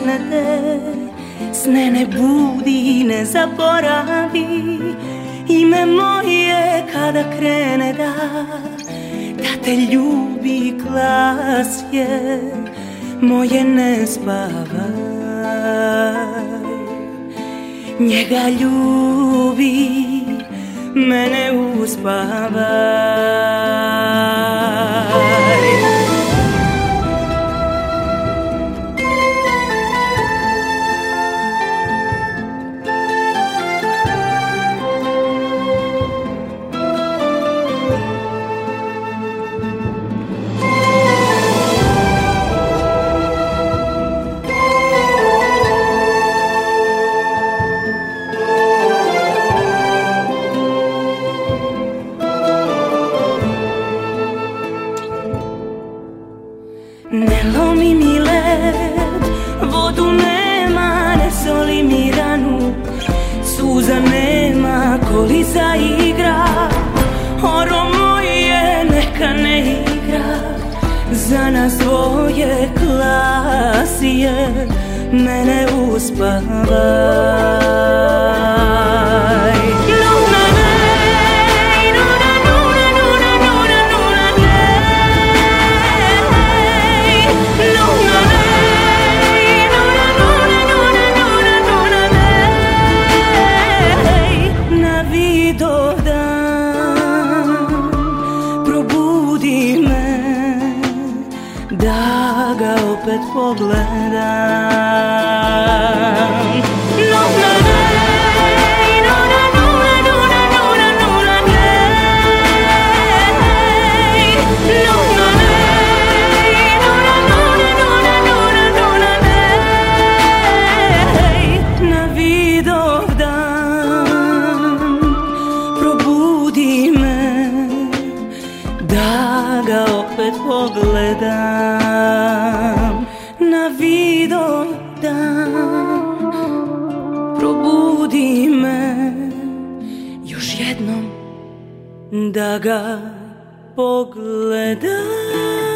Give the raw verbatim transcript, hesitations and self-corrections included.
sne te, sne ne budi, ne zaboravi ime moje kada krene da da te ljubi, glas je moje ne spavaj, njega ljubi, mene uspavaj. Ne lomi mi led, vodu nema, ne soli mi ranu, suza nema, koli zaigra, oro moje neka ne igra, za nas dvoje klasije, mene uspavaj. Da ga opet pogledam. No, no, no, no, no, no, no, no, no, no, no, na Vidov dan probudi me, da ga opet pogledam. Na Vidov dan probudi me još jednom, da ga pogledam.